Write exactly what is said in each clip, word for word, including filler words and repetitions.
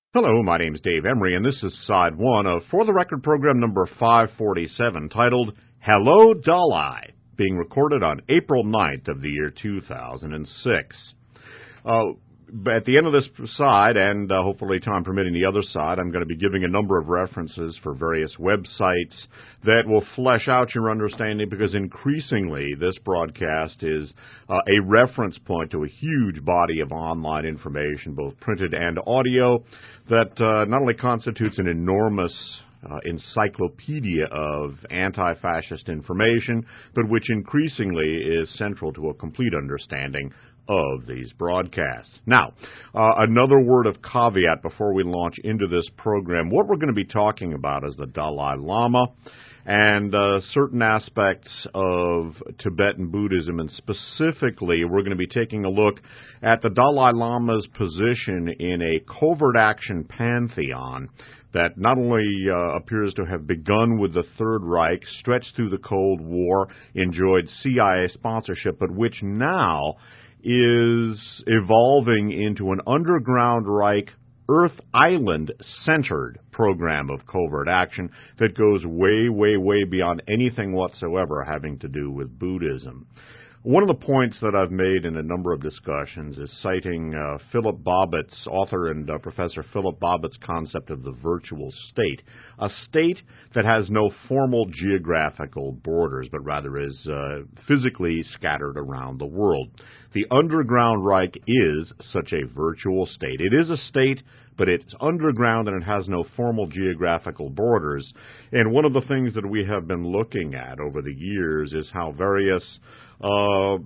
Hello, my name is Dave Emery, and this is side one of For the Record program number five forty-seven, titled Hello, Dalai, being recorded on April ninth of the year two thousand six. Uh, at the end of this side, and uh, hopefully time permitting the other side, I'm going to be giving a number of references for various websites that will flesh out your understanding, because increasingly this broadcast is uh, a reference point to a huge body of online information, both printed and audio, that uh, not only constitutes an enormous Uh, encyclopedia of anti-fascist information, but which increasingly is central to a complete understanding of these broadcasts. Now, uh, another word of caveat before we launch into this program. What we're going to be talking about is the Dalai Lama and uh, certain aspects of Tibetan Buddhism, and specifically we're going to be taking a look at the Dalai Lama's position in a covert action pantheon that not only uh, appears to have begun with the Third Reich, stretched through the Cold War, enjoyed C I A sponsorship, but which now is evolving into an underground Reich, Earth Island-centered program of covert action that goes way, way, way beyond anything whatsoever having to do with Buddhism. One of the points that I've made in a number of discussions is citing uh, Philip Bobbitt's, author and uh, Professor Philip Bobbitt's concept of the virtual state, a state that has no formal geographical borders, but rather is uh, physically scattered around the world. The underground Reich is such a virtual state. It is a state, but it's underground and it has no formal geographical borders. And one of the things that we have been looking at over the years is how various uh,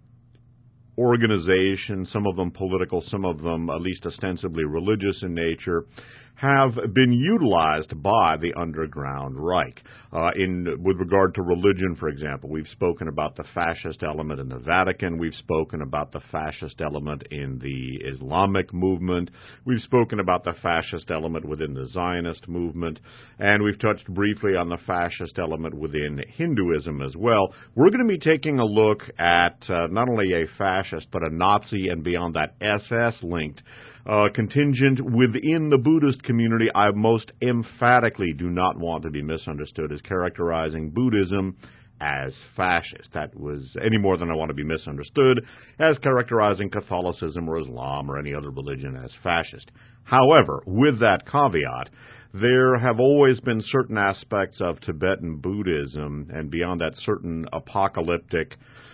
organizations, some of them political, some of them at least ostensibly religious in nature, have been utilized by the underground Reich. Uh, in with regard to religion, for example, we've spoken about the fascist element in the Vatican. We've spoken about the fascist element in the Islamic movement. We've spoken about the fascist element within the Zionist movement. And we've touched briefly on the fascist element within Hinduism as well. We're going to be taking a look at uh, not only a fascist, but a Nazi and beyond that S S-linked Uh, contingent within the Buddhist community. I most emphatically do not want to be misunderstood as characterizing Buddhism as fascist. That was any more than I want to be misunderstood as characterizing Catholicism or Islam or any other religion as fascist. However, with that caveat, there have always been certain aspects of Tibetan Buddhism and beyond that certain apocalyptic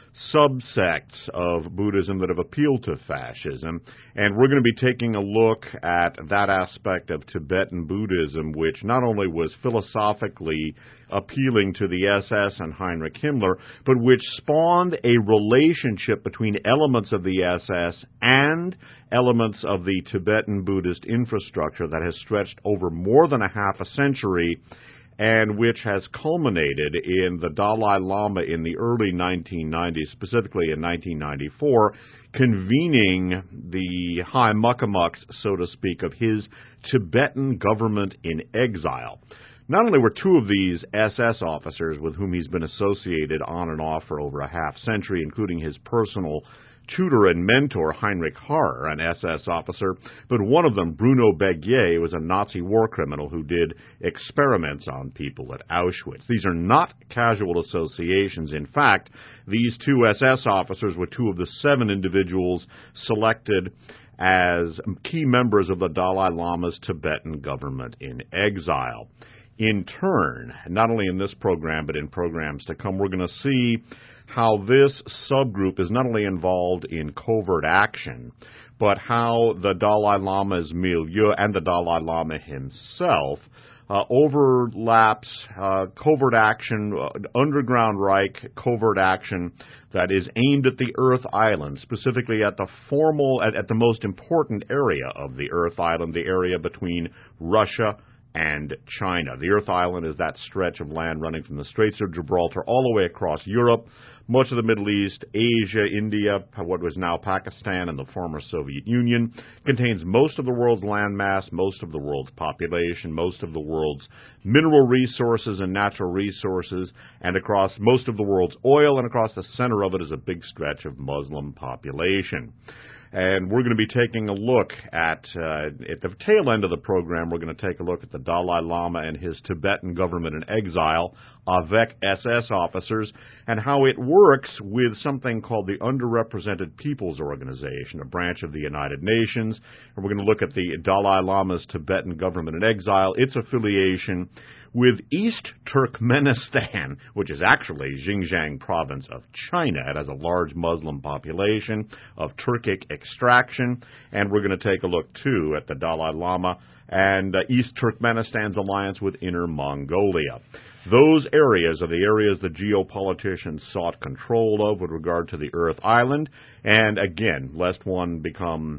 subsects of Buddhism that have appealed to fascism, and we're going to be taking a look at that aspect of Tibetan Buddhism, which not only was philosophically appealing to the S S and Heinrich Himmler, but which spawned a relationship between elements of the S S and elements of the Tibetan Buddhist infrastructure that has stretched over more than a half a century, and which has culminated in the Dalai Lama in the early nineteen nineties, specifically in nineteen ninety-four, convening the high muckamucks, so to speak, of his Tibetan government in exile. Not only were two of these S S officers with whom he's been associated on and off for over a half century, including his personal tutor and mentor, Heinrich Harrer, an S S officer, but one of them, Bruno Begier, was a Nazi war criminal who did experiments on people at Auschwitz. These are not casual associations. In fact, these two S S officers were two of the seven individuals selected as key members of the Dalai Lama's Tibetan government in exile. In turn, not only in this program, but in programs to come, we're going to see how this subgroup is not only involved in covert action, but how the Dalai Lama's milieu and the Dalai Lama himself uh, overlaps uh, covert action, uh, underground Reich covert action that is aimed at the Earth Island, specifically at the formal, at, at the most important area of the Earth Island, the area between Russia and China. The Earth Island is that stretch of land running from the Straits of Gibraltar all the way across Europe, much of the Middle East, Asia, India, what was now Pakistan and the former Soviet Union, contains most of the world's landmass, most of the world's population, most of the world's mineral resources and natural resources, and across most of the world's oil, and across the center of it is a big stretch of Muslim population. And we're going to be taking a look at, uh, at the tail end of the program, we're going to take a look at the Dalai Lama and his Tibetan government in exile, avec S S officers, and how it works with something called the Underrepresented Peoples Organization, a branch of the United Nations. And we're going to look at the Dalai Lama's Tibetan government in exile, its affiliation with East Turkmenistan, which is actually Xinjiang province of China. It has a large Muslim population of Turkic extraction. And we're going to take a look, too, at the Dalai Lama and uh, East Turkmenistan's alliance with Inner Mongolia. Those areas are the areas the geopoliticians sought control of with regard to the Earth Island. And again, lest one become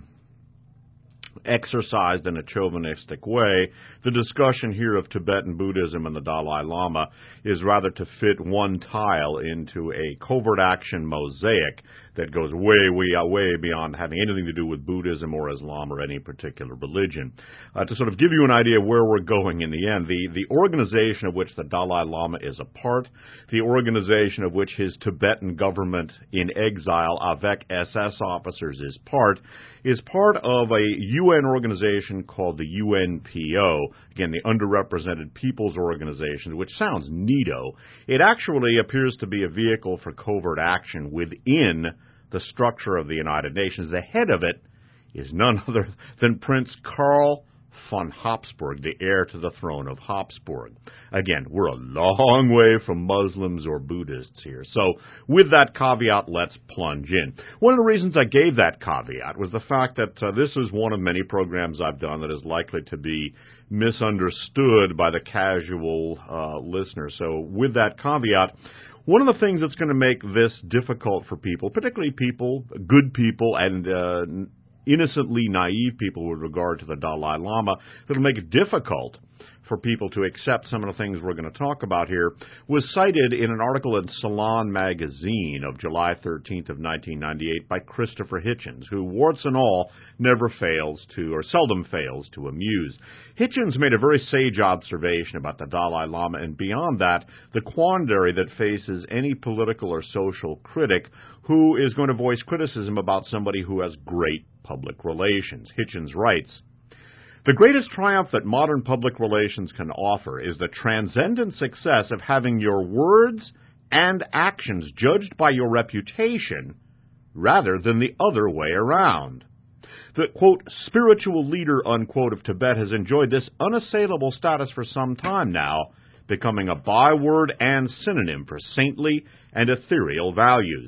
exercised in a chauvinistic way, the discussion here of Tibetan Buddhism and the Dalai Lama is rather to fit one tile into a covert action mosaic that goes way, way, way beyond having anything to do with Buddhism or Islam or any particular religion. Uh, to sort of give you an idea of where we're going in the end, the, the organization of which the Dalai Lama is a part, the organization of which his Tibetan government in exile, avec S S officers, is part, is part of a U N organization called the U N P O, again, the Underrepresented Peoples Organization, which sounds neato. It actually appears to be a vehicle for covert action within the structure of the United Nations. The head of it is none other than Prince Karl von Habsburg, the heir to the throne of Habsburg. Again, we're a long way from Muslims or Buddhists here. So with that caveat, let's plunge in. One of the reasons I gave that caveat was the fact that uh, this is one of many programs I've done that is likely to be misunderstood by the casual uh, listener. So with that caveat, one of the things that's going to make this difficult for people, particularly people, good people, and uh, innocently naive people with regard to the Dalai Lama, that'll make it difficult for people to accept some of the things we're going to talk about here, was cited in an article in Salon magazine of July thirteenth of nineteen ninety-eight by Christopher Hitchens, who, warts and all, never fails to, or seldom fails to amuse. Hitchens made a very sage observation about the Dalai Lama, and beyond that, the quandary that faces any political or social critic who is going to voice criticism about somebody who has great public relations. Hitchens writes, "The greatest triumph that modern public relations can offer is the transcendent success of having your words and actions judged by your reputation rather than the other way around. The, quote, spiritual leader, unquote, of Tibet has enjoyed this unassailable status for some time now, becoming a byword and synonym for saintly and ethereal values.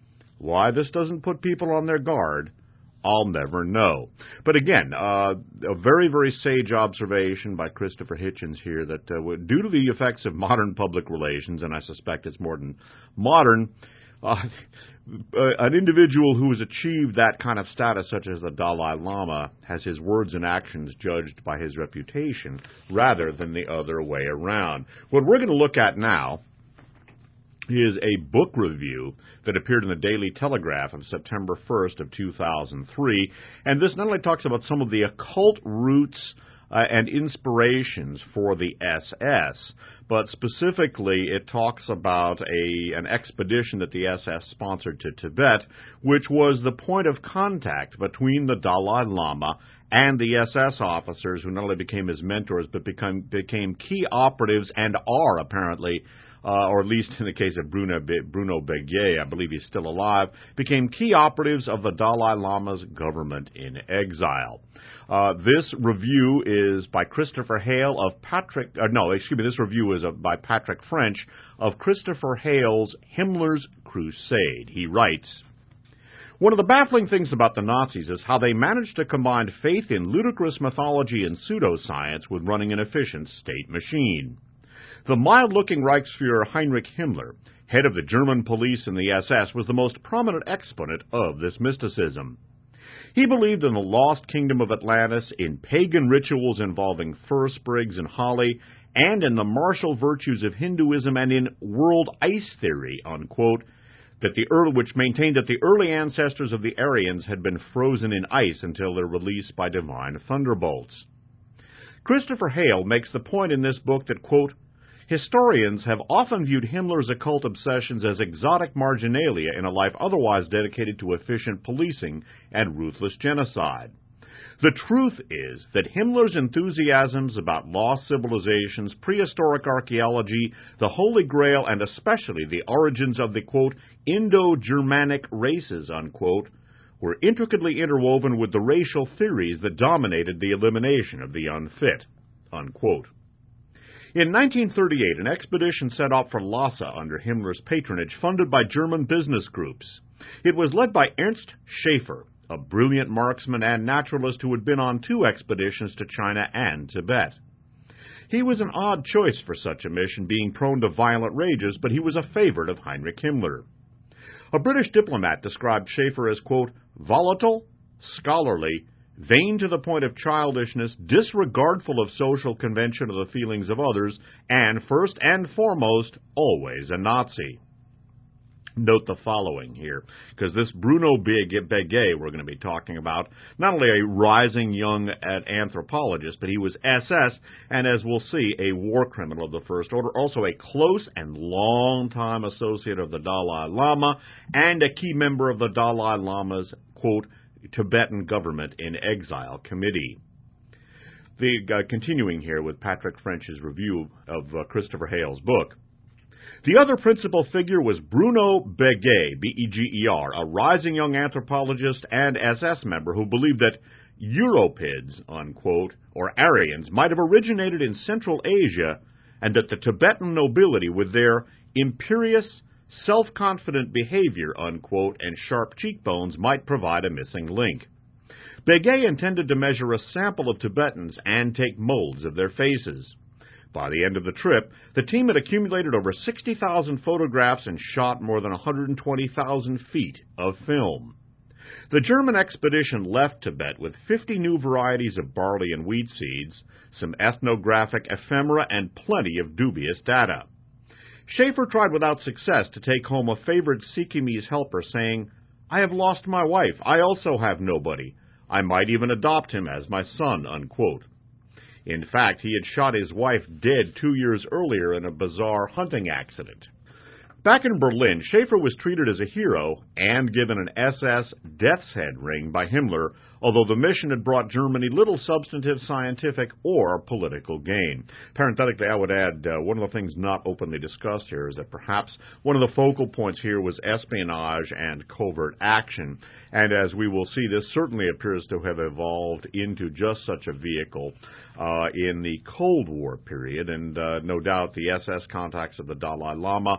Why this doesn't put people on their guard, I'll never know." But again, uh, a very, very sage observation by Christopher Hitchens here that uh, due to the effects of modern public relations, and I suspect it's more than modern, uh, an individual who has achieved that kind of status, such as the Dalai Lama, has his words and actions judged by his reputation rather than the other way around. What we're going to look at now is a book review that appeared in the Daily Telegraph of September first of two thousand three, and this not only talks about some of the occult roots uh, and inspirations for the S S, but specifically it talks about a an expedition that the S S sponsored to Tibet, which was the point of contact between the Dalai Lama and the S S officers, who not only became his mentors, but become, became key operatives and are apparently Uh, or at least in the case of Bruno, Bruno Beguet, I believe he's still alive, became key operatives of the Dalai Lama's government in exile. Uh, this review is by Christopher Hale of Patrick, uh, no, excuse me, this review is of, by Patrick French of Christopher Hale's Himmler's Crusade. He writes, "One of the baffling things about the Nazis is how they managed to combine faith in ludicrous mythology and pseudoscience with running an efficient state machine. The mild-looking Reichsfuhrer Heinrich Himmler, head of the German police and the S S, was the most prominent exponent of this mysticism. He believed in the lost kingdom of Atlantis, in pagan rituals involving fir sprigs and holly, and in the martial virtues of Hinduism and in world ice theory, unquote, that the early, which maintained that the early ancestors of the Aryans had been frozen in ice until their release by divine thunderbolts. Christopher Hale makes the point in this book that, quote, Historians have often viewed Himmler's occult obsessions as exotic marginalia in a life otherwise dedicated to efficient policing and ruthless genocide. The truth is that Himmler's enthusiasms about lost civilizations, prehistoric archaeology, the Holy Grail, and especially the origins of the, quote, Indo-Germanic races, unquote, were intricately interwoven with the racial theories that dominated the elimination of the unfit, unquote. In nineteen thirty-eight, an expedition set out for Lhasa under Himmler's patronage, funded by German business groups. It was led by Ernst Schaefer, a brilliant marksman and naturalist who had been on two expeditions to China and Tibet. He was an odd choice for such a mission, being prone to violent rages, but he was a favorite of Heinrich Himmler. A British diplomat described Schaefer as, quote, volatile, scholarly, vain to the point of childishness, disregardful of social convention or the feelings of others, and first and foremost, always a Nazi. Note the following here, because this Bruno Béguet we're going to be talking about, not only a rising young anthropologist, but he was S S, and as we'll see, a war criminal of the first order, also a close and long-time associate of the Dalai Lama, and a key member of the Dalai Lama's, quote, Tibetan Government in Exile Committee. The uh, continuing here with Patrick French's review of uh, Christopher Hale's book. The other principal figure was Bruno Béguet, B E G E R, a rising young anthropologist and S S member who believed that Europids, unquote, or Aryans, might have originated in Central Asia, and that the Tibetan nobility, with their imperious, self-confident behavior, unquote, and sharp cheekbones, might provide a missing link. Béguet intended to measure a sample of Tibetans and take molds of their faces. By the end of the trip, the team had accumulated over sixty thousand photographs and shot more than one hundred twenty thousand feet of film. The German expedition left Tibet with fifty new varieties of barley and wheat seeds, some ethnographic ephemera, and plenty of dubious data. Schaefer tried without success to take home a favorite Sikkimese helper, saying, I have lost my wife. I also have nobody. I might even adopt him as my son, unquote. In fact, he had shot his wife dead two years earlier in a bizarre hunting accident. Back in Berlin, Schaefer was treated as a hero and given an S S Death's Head ring by Himmler, although the mission had brought Germany little substantive scientific or political gain. Parenthetically, I would add, uh, one of the things not openly discussed here is that perhaps one of the focal points here was espionage and covert action, and as we will see, this certainly appears to have evolved into just such a vehicle uh, in the Cold War period, and uh, no doubt the S S contacts of the Dalai Lama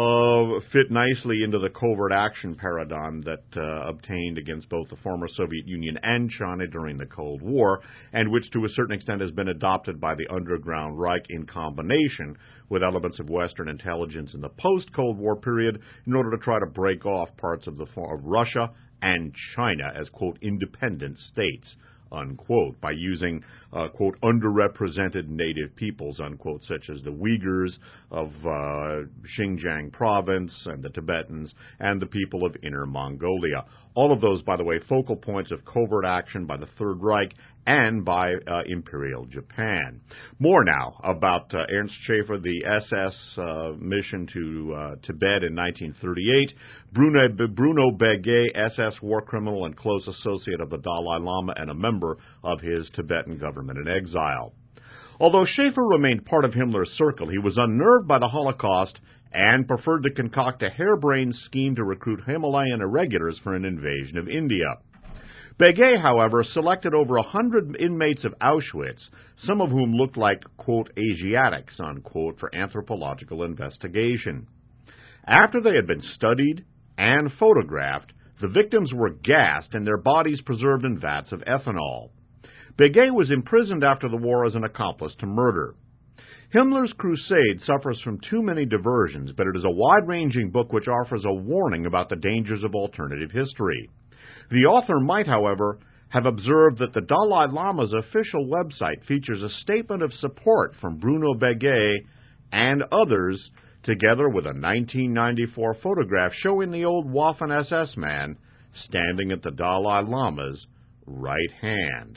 uh, fit nicely into the covert action paradigm that uh, obtained against both the former Soviet Union and China during the Cold War, and which to a certain extent has been adopted by the underground Reich in combination with elements of Western intelligence in the post-Cold War period in order to try to break off parts of the of Russia and China as, quote, independent states, unquote, by using, uh, quote, underrepresented native peoples, unquote, such as the Uyghurs of uh, Xinjiang province and the Tibetans and the people of Inner Mongolia. All of those, by the way, focal points of covert action by the Third Reich and by uh, Imperial Japan. More now about uh, Ernst Schaefer, the S S uh, mission to uh, Tibet in nineteen thirty-eight, Bruno, Bruno Béguet, S S war criminal and close associate of the Dalai Lama and a member of his Tibetan government in exile. Although Schaefer remained part of Himmler's circle, he was unnerved by the Holocaust and preferred to concoct a harebrained scheme to recruit Himalayan irregulars for an invasion of India. Béguet, however, selected over a hundred inmates of Auschwitz, some of whom looked like, quote, Asiatics, unquote, for anthropological investigation. After they had been studied and photographed, the victims were gassed and their bodies preserved in vats of ethanol. Béguet was imprisoned after the war as an accomplice to murder. Himmler's crusade suffers from too many diversions, but it is a wide-ranging book which offers a warning about the dangers of alternative history. The author might, however, have observed that the Dalai Lama's official website features a statement of support from Bruno Béguet and others, together with a nineteen ninety-four photograph showing the old Waffen S S man standing at the Dalai Lama's right hand.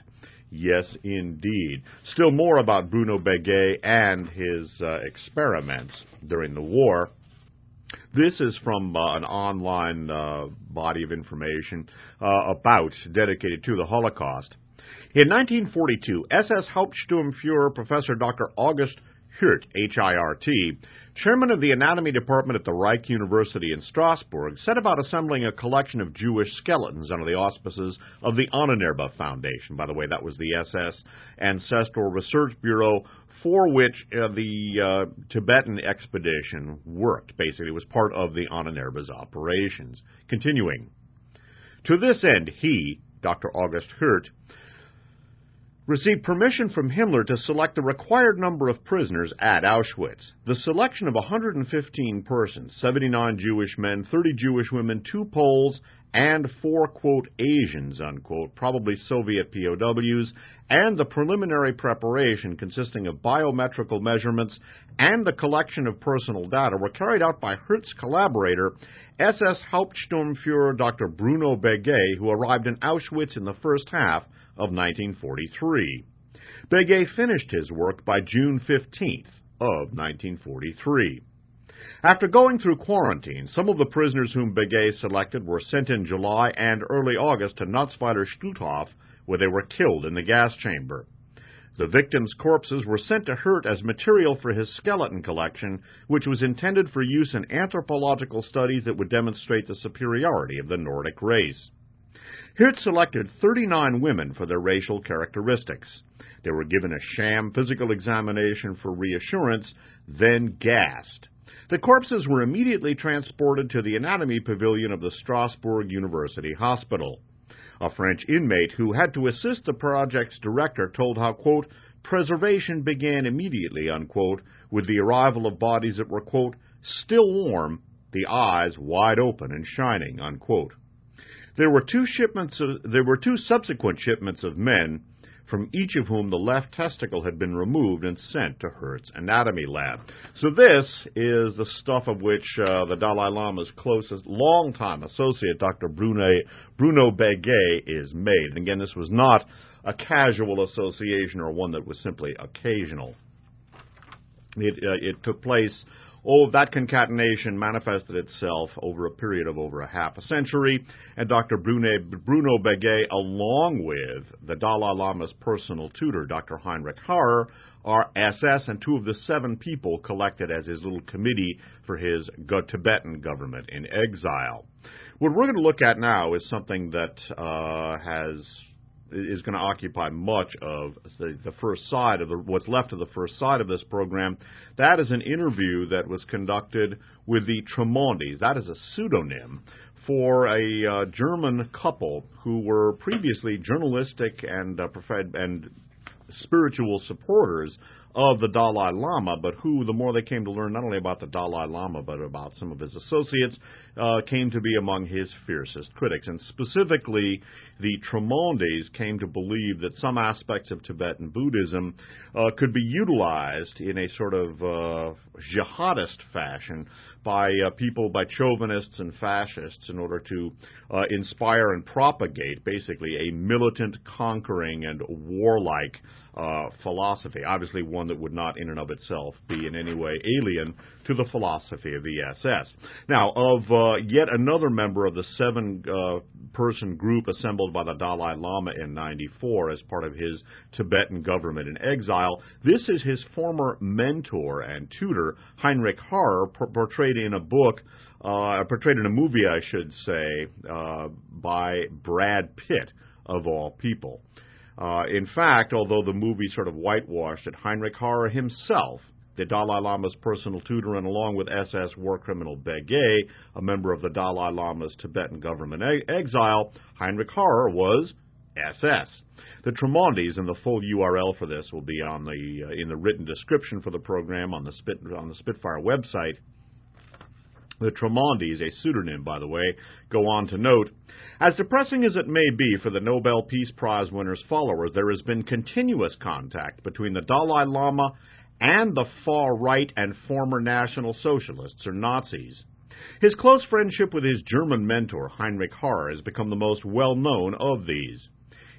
Yes, indeed. Still more about Bruno Béguet and his uh, experiments during the war. This is from uh, an online uh, body of information uh, about, dedicated to the Holocaust. In nineteen forty-two, S S Hauptsturmfuhrer Professor Doctor August Hirt, H I R T, chairman of the anatomy department at the Reich University in Strasbourg, set about assembling a collection of Jewish skeletons under the auspices of the Ahnenerbe Foundation. By the way, that was the S S Ancestral Research Bureau for which uh, the uh, Tibetan expedition worked. Basically, it was part of the Ahnenerbe's operations. Continuing. To this end, he, Doctor August Hirt, received permission from Himmler to select the required number of prisoners at Auschwitz. The selection of one hundred fifteen persons, seventy-nine Jewish men, thirty Jewish women, two Poles, and four, quote, Asians, unquote, probably Soviet P O Ws, and the preliminary preparation consisting of biometrical measurements and the collection of personal data were carried out by Hirt's collaborator, S S Hauptsturmfuhrer Doctor Bruno Béguet, who arrived in Auschwitz in the first half of nineteen forty-three. Béguet finished his work by June fifteenth of nineteen forty-three. After going through quarantine, some of the prisoners whom Béguet selected were sent in July and early August to Natzweiler Stutthof, where they were killed in the gas chamber. The victims' corpses were sent to Hirt as material for his skeleton collection, which was intended for use in anthropological studies that would demonstrate the superiority of the Nordic race. Hirt selected thirty-nine women for their racial characteristics. They were given a sham physical examination for reassurance, then gassed. The corpses were immediately transported to the anatomy pavilion of the Strasbourg University Hospital. A French inmate who had to assist the project's director told how, quote, preservation began immediately, unquote, with the arrival of bodies that were, quote, still warm, the eyes wide open and shining, unquote. There were two shipments of, there were two subsequent shipments of men, from each of whom the left testicle had been removed and sent to Hirt's anatomy lab. So this is the stuff of which uh, the Dalai Lama's closest longtime associate, Doctor Bruno, Bruno Béguet, is made. And again, this was not a casual association or one that was simply occasional. It, uh, it took place. Oh, that concatenation manifested itself over a period of over a half a century, and Doctor Bruno, Bruno Béguet, along with the Dalai Lama's personal tutor, Doctor Heinrich Harrer, are S S and two of the seven people collected as his little committee for his Tibetan government in exile. What we're going to look at now is something that uh, has... is going to occupy much of the, the first side of the, what's left of the first side of this program. That is an interview that was conducted with the Tremondis. That is a pseudonym for a uh, German couple who were previously journalistic and uh, and spiritual supporters of the Dalai Lama, but who, the more they came to learn not only about the Dalai Lama, but about some of his associates, uh, came to be among his fiercest critics. And specifically, the Tremondis came to believe that some aspects of Tibetan Buddhism uh, could be utilized in a sort of uh, jihadist fashion by uh, people, by chauvinists and fascists, in order to uh, inspire and propagate, basically, a militant, conquering, and warlike uh, philosophy. Obviously, one that would not, in and of itself, be in any way alien to the philosophy of the S S. Now, of uh, yet another member of the seven-person uh, group assembled by the Dalai Lama in ninety-four as part of his Tibetan government in exile, this is his former mentor and tutor, Heinrich Harrer, por- portrayed in a book, uh, portrayed in a movie, I should say, uh, by Brad Pitt, of all people. Uh, in fact, although the movie sort of whitewashed it, Heinrich Harrer himself, the Dalai Lama's personal tutor, and along with S S war criminal Béguet, a member of the Dalai Lama's Tibetan government e- exile, Heinrich Harrer was S S. The Tremondis, and the full U R L for this will be on the uh, in the written description for the program on the Spit on the Spitfire website. The Tremondis, a pseudonym, by the way, go on to note, as depressing as it may be for the Nobel Peace Prize winner's followers, there has been continuous contact between the Dalai Lama and the far-right and former National Socialists, or Nazis. His close friendship with his German mentor, Heinrich Harrer, has become the most well-known of these.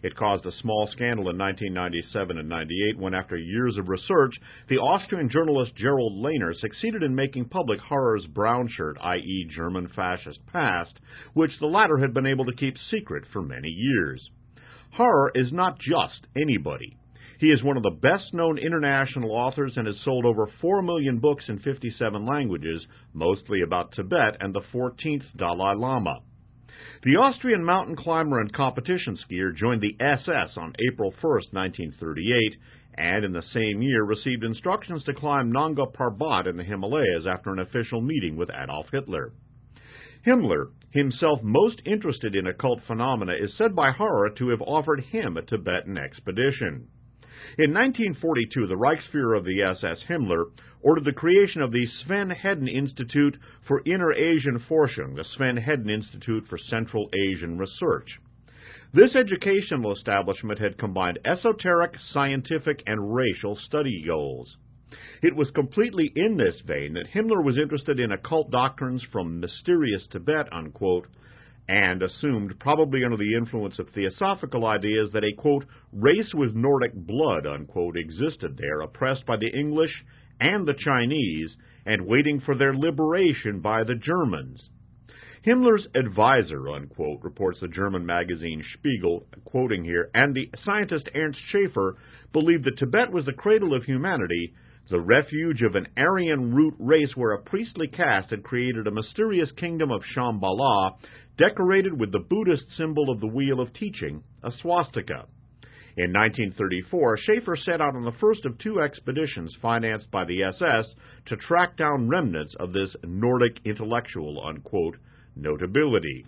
It caused a small scandal in nineteen ninety-seven and ninety-eight when, after years of research, the Austrian journalist Gerald Lehner succeeded in making public Harrer's brown shirt, that is. German fascist past, which the latter had been able to keep secret for many years. Harrer is not just anybody. He is one of the best-known international authors and has sold over four million books in fifty-seven languages, mostly about Tibet and the fourteenth Dalai Lama. The Austrian mountain climber and competition skier joined the S S on April first, nineteen thirty-eight, and in the same year received instructions to climb Nanga Parbat in the Himalayas after an official meeting with Adolf Hitler. Himmler, himself most interested in occult phenomena, is said by Harrer to have offered him a Tibetan expedition. In nineteen forty-two, the Reichsfuhrer of the S S, Himmler, ordered the creation of the Sven Hedden Institute for Inner Asian Forschung, the Sven Hedden Institute for Central Asian Research. This educational establishment had combined esoteric, scientific, and racial study goals. It was completely in this vein that Himmler was interested in occult doctrines from mysterious Tibet, unquote, and assumed, probably under the influence of theosophical ideas, that a, quote, race with Nordic blood, unquote, existed there, oppressed by the English and the Chinese, and waiting for their liberation by the Germans. Himmler's advisor, unquote, reports the German magazine Spiegel, quoting here, and the scientist Ernst Schaefer believed that Tibet was the cradle of humanity, the refuge of an Aryan root race where a priestly caste had created a mysterious kingdom of Shambhala, decorated with the Buddhist symbol of the Wheel of Teaching, a swastika. In nineteen thirty-four, Schaefer set out on the first of two expeditions financed by the S S to track down remnants of this Nordic intellectual, unquote, notability.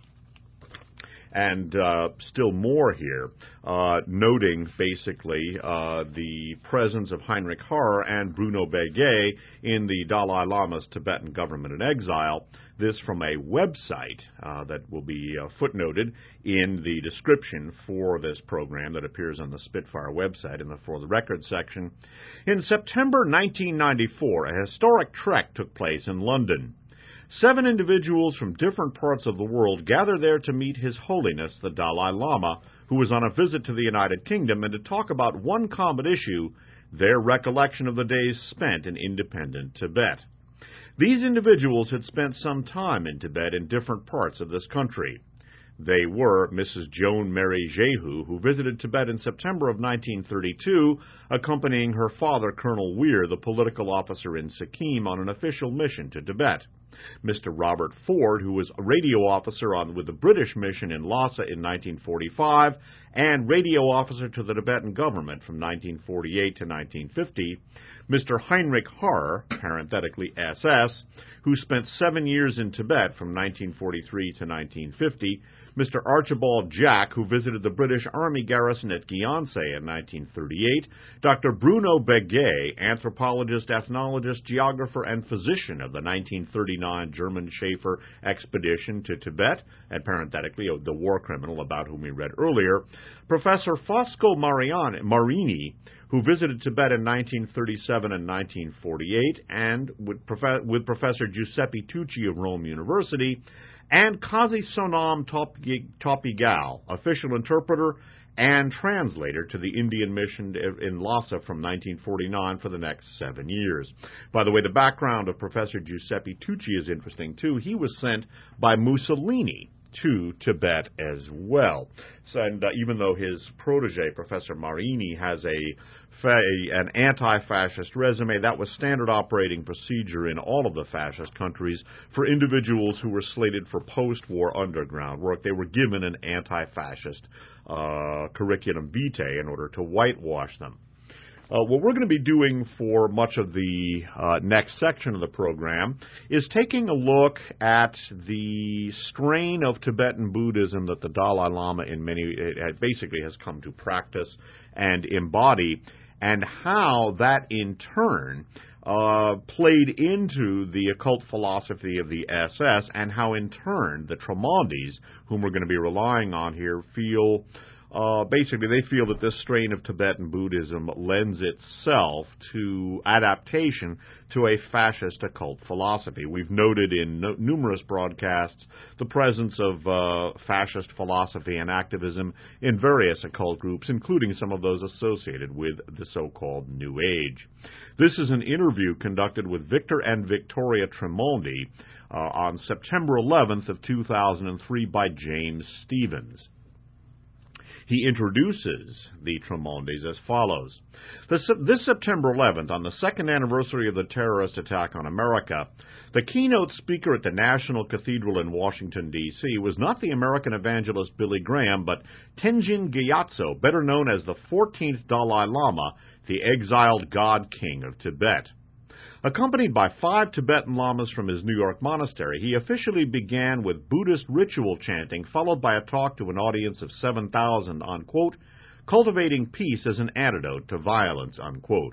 And uh, still more here, uh, noting basically uh, the presence of Heinrich Harrer and Bruno Béguet in the Dalai Lama's Tibetan government in exile. This from a website uh, that will be uh, footnoted in the description for this program that appears on the Spitfire website in the For the Record section. In September nineteen ninety-four, a historic trek took place in London. Seven individuals from different parts of the world gathered there to meet His Holiness the Dalai Lama, who was on a visit to the United Kingdom, and to talk about one common issue, their recollection of the days spent in independent Tibet. These individuals had spent some time in Tibet in different parts of this country. They were Missus Joan Mary Jehu, who visited Tibet in September of nineteen thirty-two, accompanying her father, Colonel Weir, the political officer in Sikkim, on an official mission to Tibet. Mister Robert Ford, who was a radio officer on with the British mission in Lhasa in nineteen forty-five, and radio officer to the Tibetan government from nineteen forty-eight to nineteen fifty, Mister Heinrich Harrer, parenthetically S S, who spent seven years in Tibet from nineteen forty-three to nineteen fifty, Mister Archibald Jack, who visited the British Army garrison at Gyantse in nineteen thirty-eight, Doctor Bruno Béguet, anthropologist, ethnologist, geographer, and physician of the nineteen thirty-nine German Schaefer expedition to Tibet, and parenthetically the war criminal about whom we read earlier, Professor Fosco Mariani, Marini, who visited Tibet in nineteen thirty-seven and nineteen forty-eight, and with, prof- with Professor Giuseppe Tucci of Rome University, and Kazi Sonam Topigal, official interpreter and translator to the Indian mission in Lhasa from nineteen forty-nine for the next seven years. By the way, the background of Professor Giuseppe Tucci is interesting, too. He was sent by Mussolini to Tibet as well. So, and uh, even though his protege, Professor Marini, has a fa- an anti-fascist resume, that was standard operating procedure in all of the fascist countries for individuals who were slated for post-war underground work. They were given an anti-fascist uh, curriculum vitae in order to whitewash them. Uh, what we're going to be doing for much of the uh, next section of the program is taking a look at the strain of Tibetan Buddhism that the Dalai Lama in many it basically has come to practice and embody, and how that in turn uh, played into the occult philosophy of the S S, and how in turn the Tramandis, whom we're going to be relying on here, feel Uh, basically, they feel that this strain of Tibetan Buddhism lends itself to adaptation to a fascist occult philosophy. We've noted in no- numerous broadcasts the presence of uh, fascist philosophy and activism in various occult groups, including some of those associated with the so-called New Age. This is an interview conducted with Victor and Victoria Tremonti uh, on September eleventh of two thousand three by James Stevens. He introduces the Tremontis as follows. This, this September eleventh, on the second anniversary of the terrorist attack on America, the keynote speaker at the National Cathedral in Washington, D C was not the American evangelist Billy Graham, but Tenzin Gyatso, better known as the fourteenth Dalai Lama, the exiled God King of Tibet. Accompanied by five Tibetan lamas from his New York monastery, he officially began with Buddhist ritual chanting, followed by a talk to an audience of seven thousand on, quote, cultivating peace as an antidote to violence, unquote.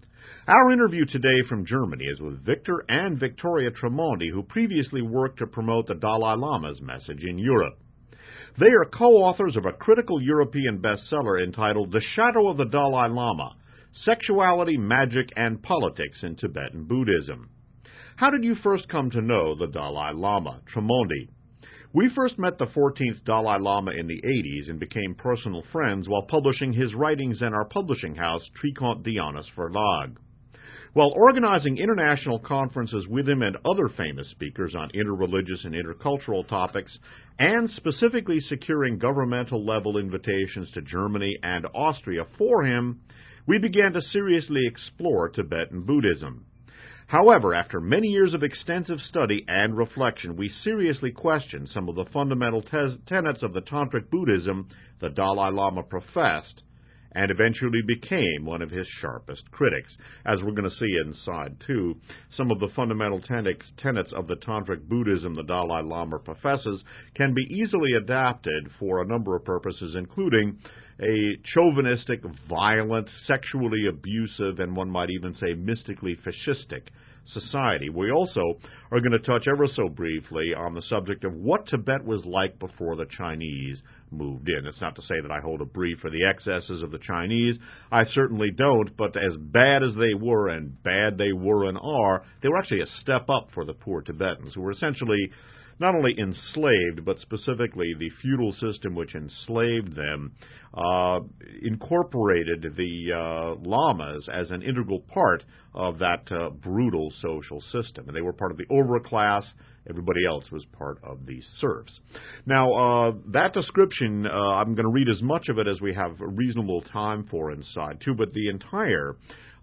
Our interview today from Germany is with Victor and Victoria Tremonti, who previously worked to promote the Dalai Lama's message in Europe. They are co-authors of a critical European bestseller entitled The Shadow of the Dalai Lama, Sexuality, Magic, and Politics in Tibetan Buddhism. How did you first come to know the Dalai Lama? Tremonti. We first met the fourteenth Dalai Lama in the eighties and became personal friends while publishing his writings in our publishing house, Trikont Dhyānas Verlag. While organizing international conferences with him and other famous speakers on interreligious and intercultural topics, and specifically securing governmental-level invitations to Germany and Austria for him, we began to seriously explore Tibetan Buddhism. However, after many years of extensive study and reflection, we seriously questioned some of the fundamental te- tenets of the Tantric Buddhism the Dalai Lama professed, and eventually became one of his sharpest critics. As we're going to see in Side two, some of the fundamental tenets of the Tantric Buddhism the Dalai Lama professes can be easily adapted for a number of purposes, including a chauvinistic, violent, sexually abusive, and one might even say mystically fascistic society. We also are going to touch ever so briefly on the subject of what Tibet was like before the Chinese moved in. It's not to say that I hold a brief for the excesses of the Chinese. I certainly don't, but as bad as they were, and bad they were and are, they were actually a step up for the poor Tibetans, who were essentially not only enslaved, but specifically the feudal system which enslaved them uh, incorporated the uh, lamas as an integral part of that uh, brutal social system. And they were part of the overclass. Everybody else was part of the serfs. Now, uh, that description, uh, I'm going to read as much of it as we have reasonable time for inside, too, but the entire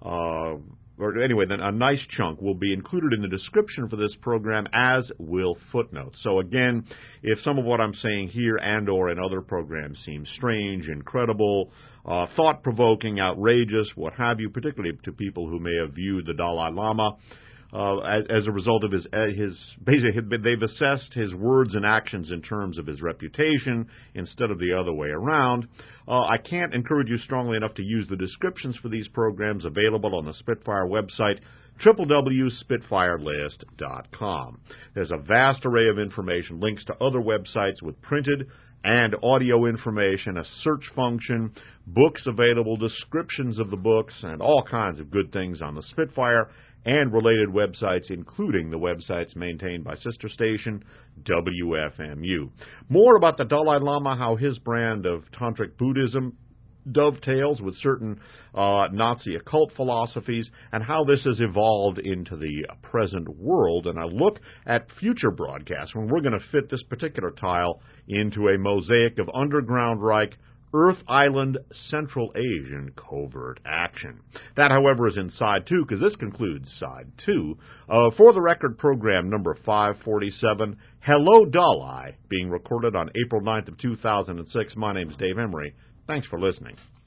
uh Or anyway, then a nice chunk will be included in the description for this program, as will footnotes. So again, if some of what I'm saying here and or in other programs seems strange, incredible, uh, thought-provoking, outrageous, what have you, particularly to people who may have viewed the Dalai Lama Uh, as, as a result of his, uh, his, basically, they've assessed his words and actions in terms of his reputation instead of the other way around. Uh, I can't encourage you strongly enough to use the descriptions for these programs available on the Spitfire website, w w w dot spitfire list dot com. There's a vast array of information, links to other websites with printed and audio information, a search function, books available, descriptions of the books, and all kinds of good things on the Spitfire and related websites, including the websites maintained by sister station W F M U. More about the Dalai Lama, how his brand of Tantric Buddhism dovetails with certain uh, Nazi occult philosophies, and how this has evolved into the present world, and a look at future broadcasts when we're going to fit this particular tile into a mosaic of underground Reich, Earth Island, Central Asian covert action. That, however, is in Side two, because this concludes Side two. Uh, for the record, program number five forty-seven, Hello Dalai, being recorded on April ninth of two thousand six. My name is Dave Emery. Thanks for listening.